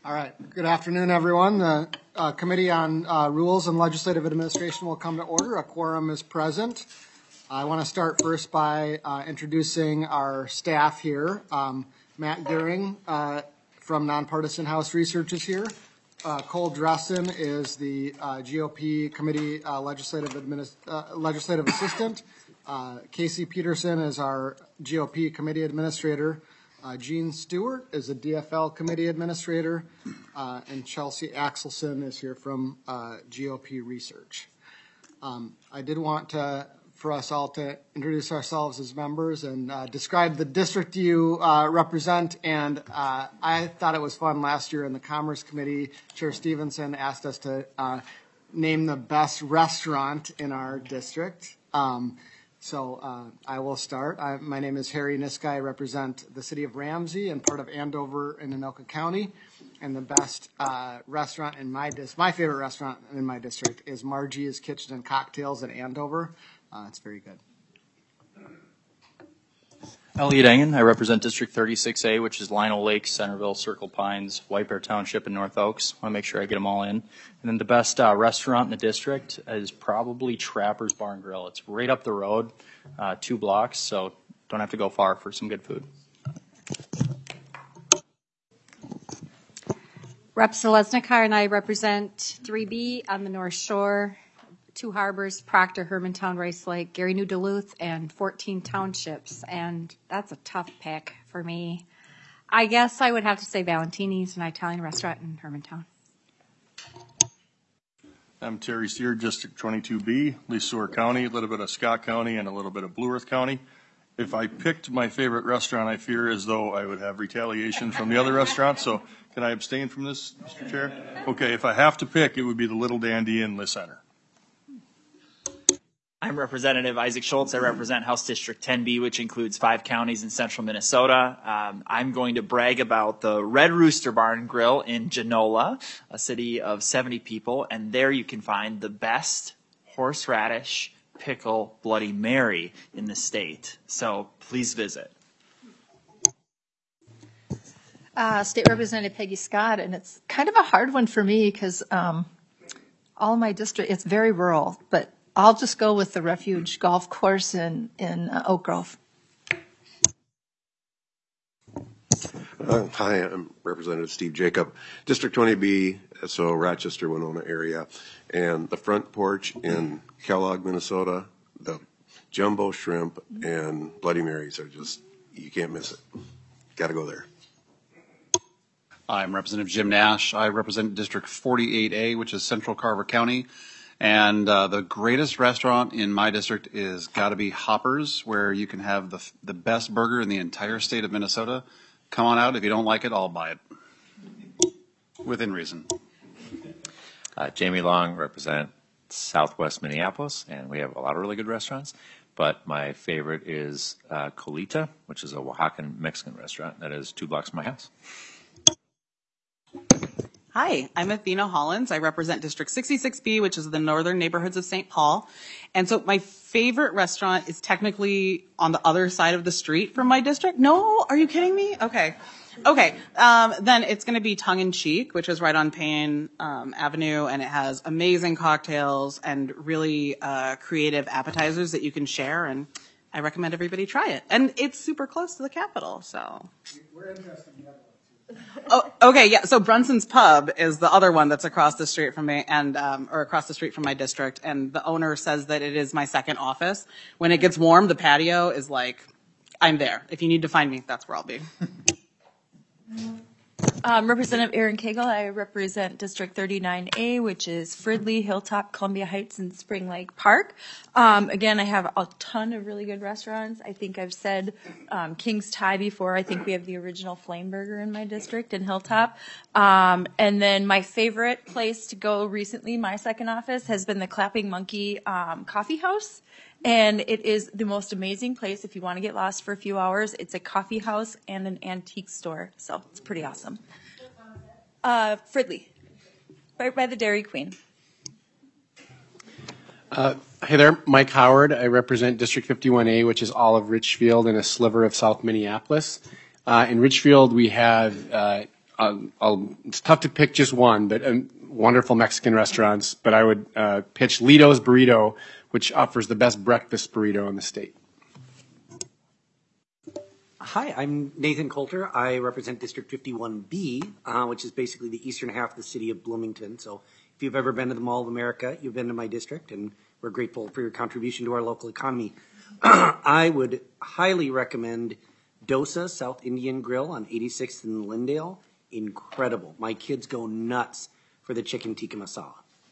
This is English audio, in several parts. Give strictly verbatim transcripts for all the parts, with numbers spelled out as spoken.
All right. Good afternoon, everyone. The uh, Committee on uh, Rules and Legislative Administration will come to order. A quorum is present. I want to start first by uh, introducing our staff here. Um, Matt Gehring uh, from Nonpartisan House Research is here. Uh, Cole Dressen is the uh, G O P Committee uh, Legislative, Administ- uh, Legislative Assistant. Uh, Casey Peterson is our G O P Committee Administrator. Uh, Gene Stewart is a D F L Committee Administrator, uh, and Chelsea Axelson is here from uh, G O P Research. Um, I did want to, for us all to introduce ourselves as members and uh, describe the district you uh, represent, and uh, I thought it was fun last year in the Commerce Committee. Chair Stevenson asked us to uh, name the best restaurant in our district. Um, So uh, I will start. I, my name is Harry Niska. I represent the city of Ramsey and part of Andover and Anoka County. And the best uh, restaurant in my dis- my favorite restaurant in my district is Margie's Kitchen and Cocktails in Andover. Uh, it's very good. Elliot Engen. I represent District thirty-six A, which is Lino Lake, Centerville, Circle Pines, White Bear Township, and North Oaks. I want to make sure I get them all in. And then the best uh, restaurant in the district is probably Trapper's Bar and Grill. It's right up the road, uh, two blocks, so don't have to go far for some good food. Rep Selesnikar and I represent three B on the North Shore, Two Harbors, Proctor, Hermantown, Rice Lake, Gary New Duluth, and fourteen townships. And that's a tough pick for me. I guess I would have to say Valentini's, an Italian restaurant in Hermantown. I'm Terry Steer, District twenty-two B, Leesore County, a little bit of Scott County, and a little bit of Blue Earth County. If I picked my favorite restaurant, I fear as though I would have retaliation from the other restaurants. So can I abstain from this, Mister Chair? Okay, if I have to pick, it would be the Little Dandy in Liss Center. I'm Representative Isaac Schultz. I represent House District ten B, which includes five counties in central Minnesota. Um, I'm going to brag about the Red Rooster Bar and Grill in Genola, a city of seventy people, and there you can find the best horseradish pickle Bloody Mary in the state. So please visit. Uh, State Representative Peggy Scott, and it's kind of a hard one for me because um, all my district, it's very rural, but I'll just go with the Refuge Golf Course in, in uh, Oak Grove. Uh, hi, I'm Representative Steve Jacob, District twenty B, so Rochester, Winona area. And the Front Porch in Kellogg, Minnesota, the jumbo shrimp and Bloody Marys are just, you can't miss it. Got to go there. I'm Representative Jim Nash. I represent District forty-eight A, which is Central Carver County. And uh, the greatest restaurant in my district is got to be Hoppers, where you can have the the best burger in the entire state of Minnesota. Come on out. If you don't like it, I'll buy it. Within reason. Uh, Jamie Long, represent Southwest Minneapolis, and we have a lot of really good restaurants. But my favorite is uh, Colita, which is a Oaxacan Mexican restaurant that is two blocks from my house. Hi, I'm Athena Hollins. I represent District sixty-six B, which is the northern neighborhoods of Saint Paul. And so my favorite restaurant is technically on the other side of the street from my district. No, are you kidding me? Okay. Okay. Um, then it's going to be Tongue in Cheek, which is right on Payne um, Avenue, and it has amazing cocktails and really uh, creative appetizers that you can share. And I recommend everybody try it. And it's super close to the Capitol, so. We're interested in the other one. Oh, okay, yeah. So Brunson's Pub is the other one that's across the street from me, and um, or across the street from my district. And the owner says that it is my second office. When it gets warm, the patio is like, I'm there. If you need to find me, that's where I'll be. Um, Representative Erin Cagle, I represent District thirty-nine A, which is Fridley, Hilltop, Columbia Heights, and Spring Lake Park. Um, again, I have a ton of really good restaurants. I think I've said um, King's Thai before. I think we have the original Flame Burger in my district in Hilltop. Um, and then my favorite place to go recently, my second office, has been the Clapping Monkey um, Coffee House. And it is the most amazing place if you want to get lost for a few hours. It's a coffee house and an antique store, so it's pretty awesome. Uh, Fridley, right by the Dairy Queen. Uh, hey there, Mike Howard. I represent District fifty-one A, which is all of Richfield and a sliver of South Minneapolis. Uh, in Richfield, we have uh, I'll, I'll, it's tough to pick just one, but um, wonderful Mexican restaurants. But I would uh, pitch Lido's Burrito, which offers the best breakfast burrito in the state. Hi, I'm Nathan Coulter. I represent District fifty-one B, uh, which is basically the eastern half of the city of Bloomington. So if you've ever been to the Mall of America, you've been to my district, and we're grateful for your contribution to our local economy. I would highly recommend Dosa South Indian Grill on eighty-sixth and Lindale. Incredible. My kids go nuts for the chicken tikka masala.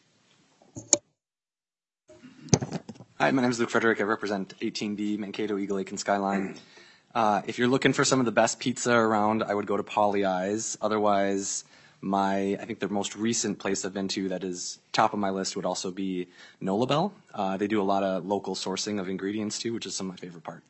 Hi, my name is Luke Frederick. I represent eighteen B, Mankato, Eagle Lake, and Skyline. Uh, if you're looking for some of the best pizza around, I would go to Polly Eyes. Otherwise, my I think the most recent place I've been to that is top of my list would also be Nolabel. Uh, they do a lot of local sourcing of ingredients too, which is some of my favorite part.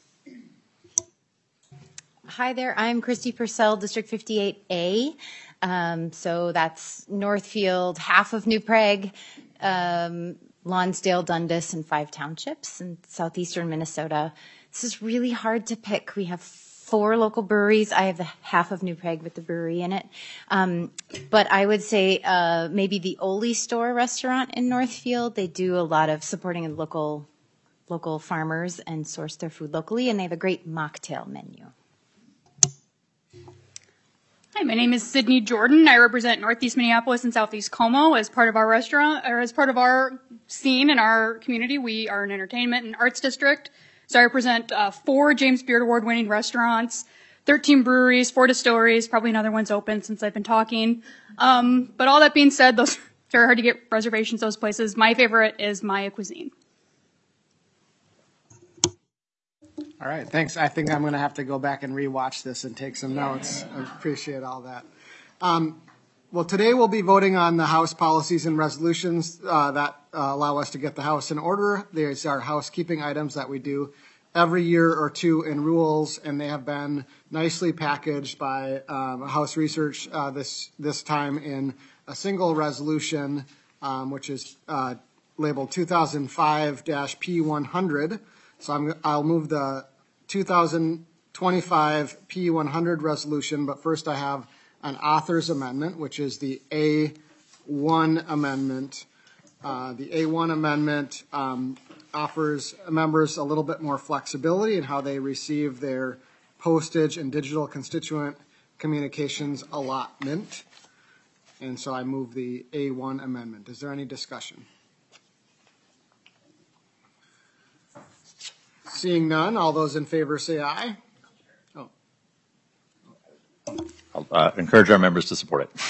Hi there, I'm Christy Purcell, District fifty-eight A. Um, so that's Northfield, half of New Prague, um, Lonsdale, Dundas, and five townships in southeastern Minnesota. This is really hard to pick. We have four local breweries. I have the half of New Prague with the brewery in it. Um, but I would say uh, maybe the Oli Store restaurant in Northfield. They do a lot of supporting local local farmers and source their food locally, and they have a great mocktail menu. Hi, my name is Sydney Jordan. I represent Northeast Minneapolis and Southeast Como as part of our restaurant, or as part of our scene in our community. We are an entertainment and arts district. So I represent uh, four James Beard Award winning restaurants, thirteen breweries, four distilleries, probably another one's open since I've been talking. Um, but all that being said, those are very hard to get reservations, those places. My favorite is Maya Cuisine. All right, thanks. I think I'm going to have to go back and rewatch this and take some notes. I appreciate all that. Um, well, today we'll be voting on the House policies and resolutions uh, that uh, allow us to get the House in order. These are housekeeping items that we do every year or two in rules, and they have been nicely packaged by um, House Research uh, this this time in a single resolution, um, which is uh, labeled two thousand five dash P one hundred. So I'm, I'll move the two thousand twenty-five P one hundred resolution, but first I have an author's amendment, which is the A one amendment. Uh, the A one amendment um, offers members a little bit more flexibility in how they receive their postage and digital constituent communications allotment. And so I move the A one amendment. Is there any discussion? Seeing none, all those in favor say aye. Oh. I'll uh, encourage our members to support it.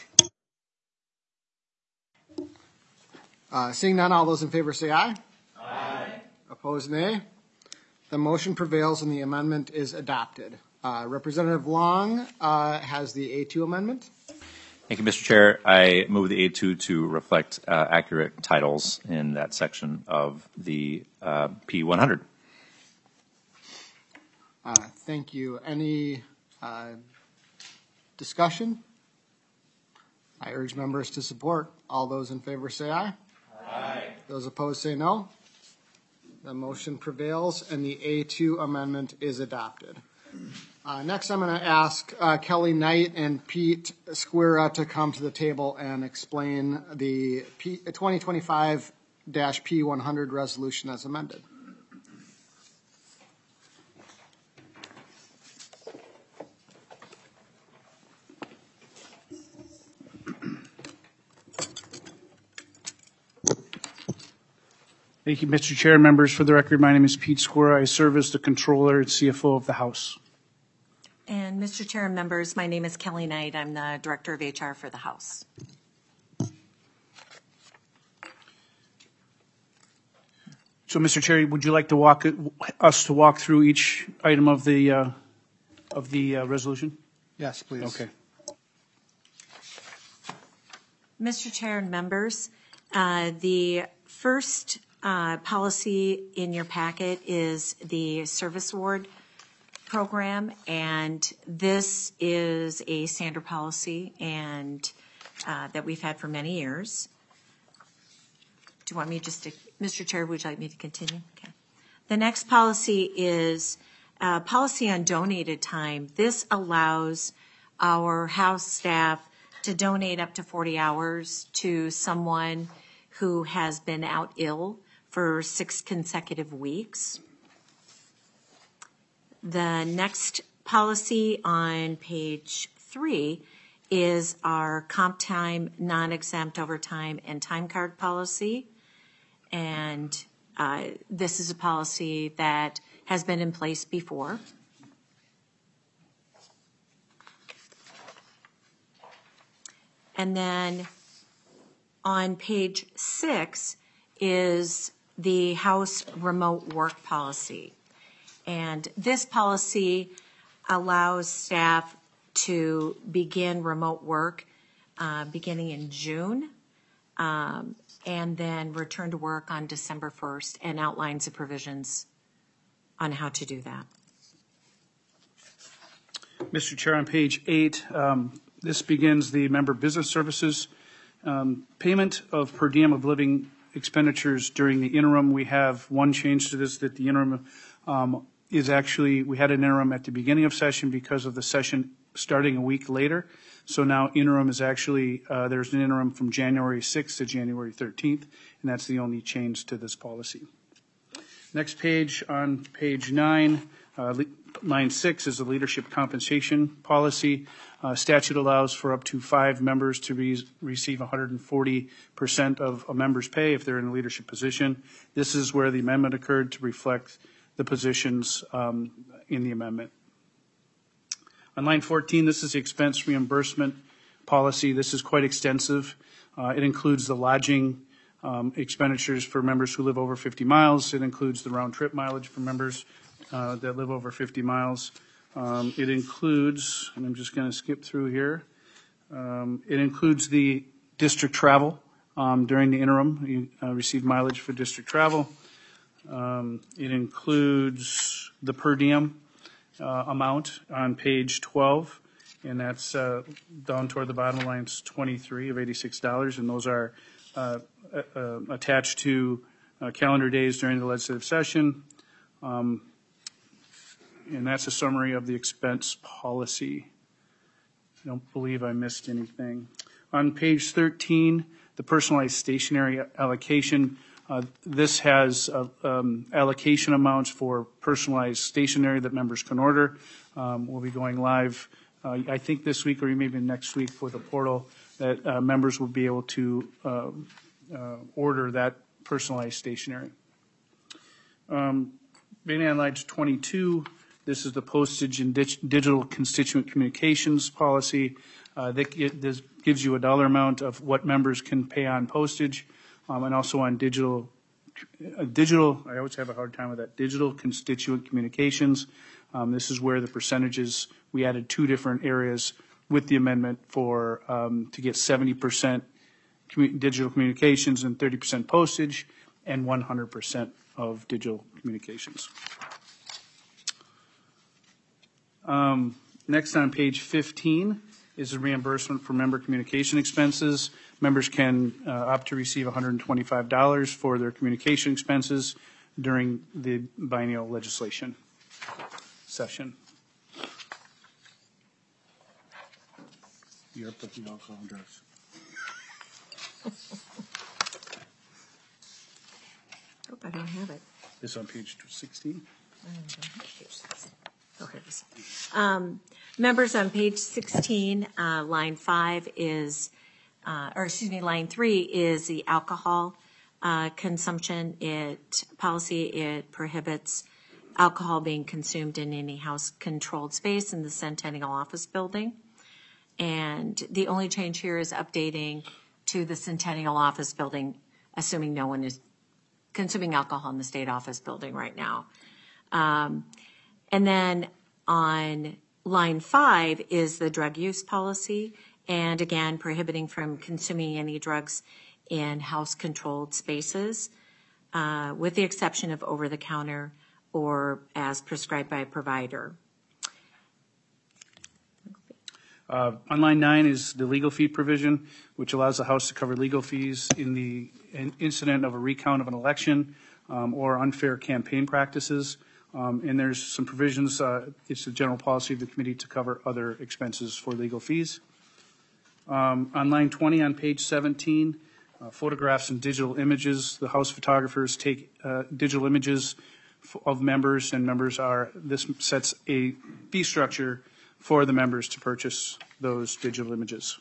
Uh, seeing none, all those in favor say aye. Aye. Opposed, nay. The motion prevails and the amendment is adopted. Uh, Representative Long uh, has the A two amendment. Thank you, Mister Chair. I move the A two to reflect uh, accurate titles in that section of the uh, P one hundred. Uh, thank you. Any uh, discussion? I urge members to support. All those in favor say aye. Aye. Those opposed say no. The motion prevails and the A two amendment is adopted. Uh, next, I'm going to ask uh, Kelly Knight and Pete Squira to come to the table and explain the P- twenty twenty-five dash P one hundred resolution as amended. Thank you, Mister Chair. Members, for the record, my name is Pete Squira. I serve as the Controller and C F O of the House. And Mister Chair and members, my name is Kelly Knight. I'm the Director of H R for the House. So, Mister Chair, would you like to walk us to walk through each item of the uh, of the uh, resolution? Yes, please. Okay. Mister Chair and members, uh, the first uh, policy in your packet is the Service Award Program, and this is a standard policy and uh, that we've had for many years. Do you want me just to, Mister Chair, would you like me to continue? Okay. The next policy is uh, policy on donated time. This allows our House staff to donate up to forty hours to someone who has been out ill for six consecutive weeks. The next policy on page three is our comp time, non-exempt overtime, and time card policy. And uh, this is a policy that has been in place before. And then on page six is the House remote work policy. And this policy allows staff to begin remote work uh, beginning in June um, and then return to work on December first, and outlines the provisions on how to do that. Mister Chair, on page eight, um, this begins the member business services um, payment of per diem of living expenditures during the interim. We have one change to this, that the interim um, is actually, we had an interim at the beginning of session because of the session starting a week later. So now interim is actually, uh, there's an interim from January sixth to January thirteenth, and that's the only change to this policy. Next page, on page nine, uh, line six is the leadership compensation policy. Uh, statute allows for up to five members to re- receive one hundred forty percent of a member's pay if they're in a leadership position. This is where the amendment occurred to reflect the positions um, in the amendment. On line fourteen, this is the expense reimbursement policy. This is quite extensive. Uh, it includes the lodging um, expenditures for members who live over fifty miles. It includes the round trip mileage for members uh, that live over fifty miles. Um, it includes, and I'm just going to skip through here, um, it includes the district travel um, during the interim. You uh, receive mileage for district travel. Um, it includes the per diem uh, amount on page twelve, and that's uh, down toward the bottom line, it's twenty-three of eighty-six dollars, and those are uh, uh, attached to uh, calendar days during the legislative session. Um, and that's a summary of the expense policy. I don't believe I missed anything. On page thirteen, the personalized stationary allocation. Uh, this has uh, um, allocation amounts for personalized stationery that members can order. Um, we'll be going live, uh, I think this week or maybe next week, with a portal that uh, members will be able to uh, uh, order that personalized stationery. Um, beginning on line twenty-two, this is the postage and dig- digital constituent communications policy. Uh, that it, this gives you a dollar amount of what members can pay on postage. Um, and also on digital, uh, digital, I always have a hard time with that, digital constituent communications. Um, this is where the percentages, we added two different areas with the amendment for, um, to get seventy percent commu- digital communications and thirty percent postage and one hundred percent of digital communications. Um, next on page fifteen is a reimbursement for member communication expenses. Members can uh, opt to receive one hundred twenty-five dollars for their communication expenses during the biennial legislation session. You're up with the alcohol and drugs. Hope I don't have it. This on page sixteen? I don't have page sixteen. Oh, here it is. Um, members, on page sixteen, uh, line five is, uh, or excuse me, line three is the alcohol uh, consumption. It policy it prohibits alcohol being consumed in any house-controlled space in the Centennial Office Building. And the only change here is updating to the Centennial Office Building, assuming no one is consuming alcohol in the State Office Building right now. Um, and then on line five is the drug use policy, and again, prohibiting from consuming any drugs in house-controlled spaces, uh, with the exception of over-the-counter or as prescribed by a provider. Uh, on line nine is the legal fee provision, which allows the House to cover legal fees in the in incident of a recount of an election um, or unfair campaign practices. Um, and there's some provisions, uh, it's the general policy of the committee to cover other expenses for legal fees. Um, on line twenty on page seventeen, uh, photographs and digital images. The House photographers take uh, digital images f- of members, and members are, this sets a fee structure for the members to purchase those digital images.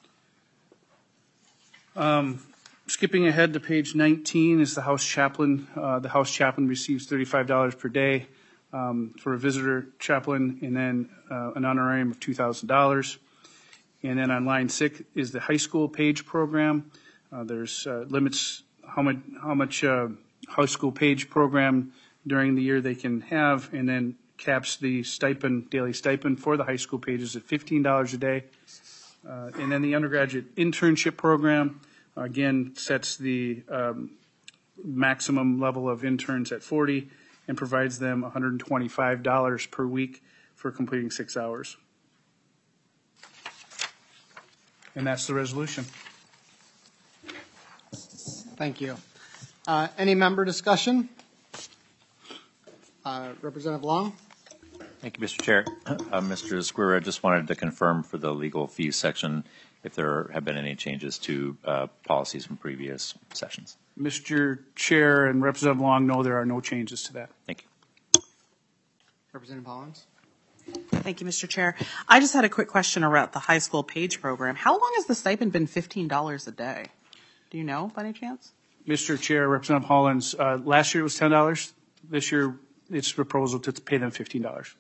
Um, skipping ahead to page nineteen is the House chaplain. Uh, the House chaplain receives thirty-five dollars per day um, for a visitor chaplain, and then uh, an honorarium of two thousand dollars. And then on line six is the high school page program. Uh, there's uh, limits how much how much uh, high school page program during the year they can have, and then caps the stipend, daily stipend for the high school pages at fifteen dollars a day. Uh, and then the undergraduate internship program, again, sets the um, maximum level of interns at forty and provides them one hundred twenty-five dollars per week for completing six hours. And that's the resolution. Thank you. Uh, Any member discussion? Uh, Representative Long? Thank you, Mister Chair. Uh, Mister Squire, I just wanted to confirm for the legal fees section if there have been any changes to uh, policies from previous sessions. Mister Chair and Representative Long, no, there are no changes to that. Thank you. Representative Hollins? Thank you, Mister Chair. I just had a quick question about the high school page program. How long has the stipend been fifteen dollars a day? Do you know by any chance? Mister Chair, Representative Hollins, uh, last year it was ten dollars. This year it's a proposal to pay them fifteen dollars.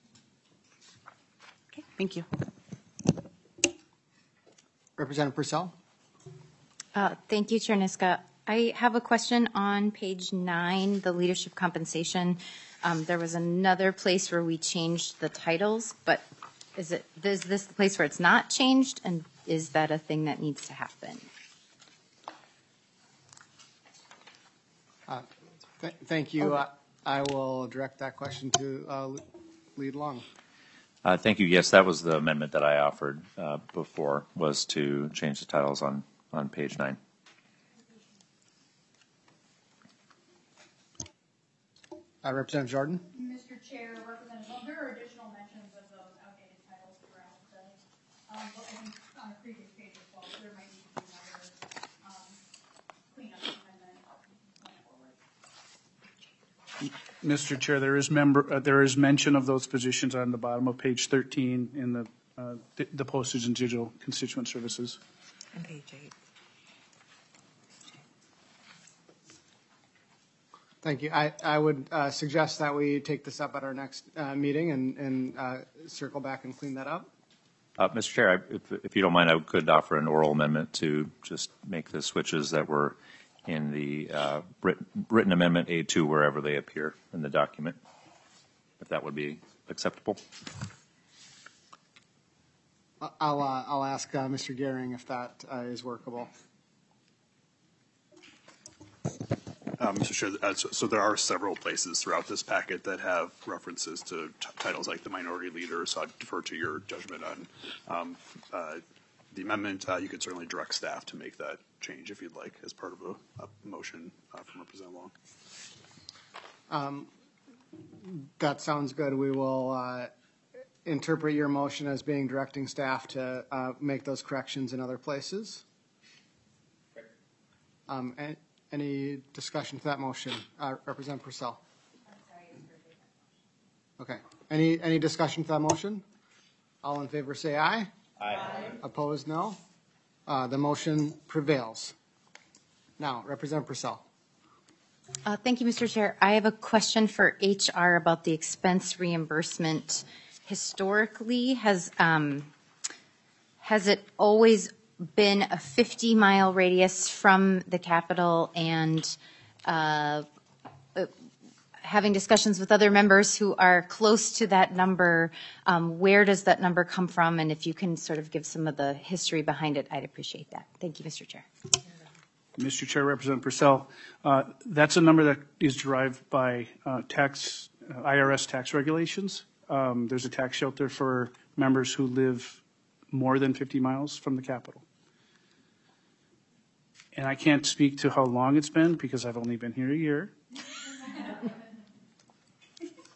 Okay, thank you. Representative Purcell? Uh, Thank you, Chair Niska. I have a question on page nine, the leadership compensation. Um, There was another place where we changed the titles, but is it, is this the place where it's not changed? And is that a thing that needs to happen? Uh, th- Thank you. Uh, I will direct that question to uh, Lead Long. Uh, thank you. Yes, that was the amendment that I offered uh, before, was to change the titles on, on page nine. Uh, Representative Jordan? Mister Chair, Representative, well, there are additional mentions of those outdated titles throughout the, um, but I think on a previous page as well, so there might need to be another, um, cleanup amendment going forward. Mister Chair, there is member, uh, there is mention of those positions on the bottom of page thirteen in the, uh, the- the postage and digital constituent services. On page eight. Thank you. I, I would uh, suggest that we take this up at our next uh, meeting and, and uh, circle back and clean that up. Uh, Mister Chair, I, if, if you don't mind, I could offer an oral amendment to just make the switches that were in the uh, written, written amendment A two wherever they appear in the document, if that would be acceptable. I'll, uh, I'll ask uh, Mister Gehring if that uh, is workable. Um, Mister Chair, uh, so, so there are several places throughout this packet that have references to t- titles like the minority leader, so I'd defer to your judgment on um, uh, the amendment. Uh, you could certainly direct staff to make that change if you'd like as part of a, a motion uh, from Representative Long. Um, that sounds good. We will uh, interpret your motion as being directing staff to uh, make those corrections in other places. Um, and, Any discussion to that motion? Uh, Representative Purcell. Okay. Any, any discussion to that motion? All in favor say aye. Aye. Opposed, no. Uh, the motion prevails. Now, Representative Purcell. Uh, Thank you, Mister Chair. I have a question for H R about the expense reimbursement. Historically, has um, has it always been a fifty mile radius from the Capitol, and uh, uh, having discussions with other members who are close to that number, um, where does that number come from? And if you can sort of give some of the history behind it, I'd appreciate that. Thank you, Mister Chair. Mister Chair, Representative Purcell, uh, that's a number that is derived by uh, tax, uh, I R S tax regulations. Um, there's a tax shelter for members who live more than fifty miles from the Capitol. And I can't speak to how long it's been because I've only been here a year.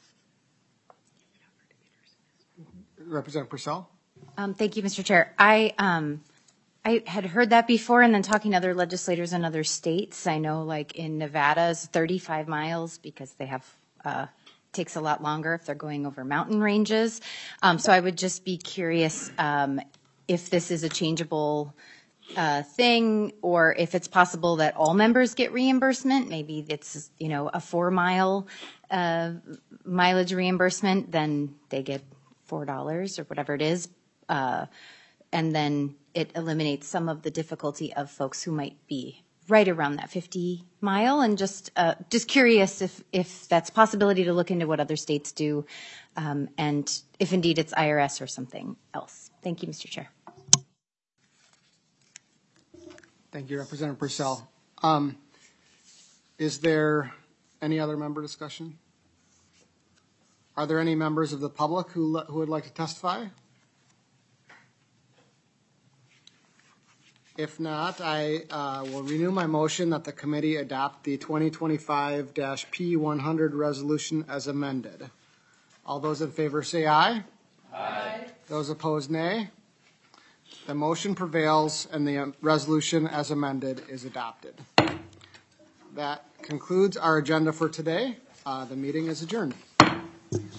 Representative Purcell? Um, thank you, Mister Chair. I, um, I had heard that before, and then talking to other legislators in other states, I know like in Nevada is thirty-five miles because they have, uh, takes a lot longer if they're going over mountain ranges. Um, so I would just be curious um, if this is a changeable uh, thing, or if it's possible that all members get reimbursement. Maybe it's, you know, a four mile uh, mileage reimbursement, then they get four dollars or whatever it is. Uh, and then it eliminates some of the difficulty of folks who might be right around that fifty mile, and just uh, just curious if if that's a possibility to look into what other states do, um, and if indeed it's I R S or something else. Thank you, Mister Chair. Thank you, Representative Purcell. Um, is there any other member discussion? Are there any members of the public who who would like to testify? If not, I uh, will renew my motion that the committee adopt the twenty twenty-five P one hundred resolution as amended. All those in favor say aye. Aye. Those opposed, nay. The motion prevails and the resolution as amended is adopted. That concludes our agenda for today. Uh, the meeting is adjourned.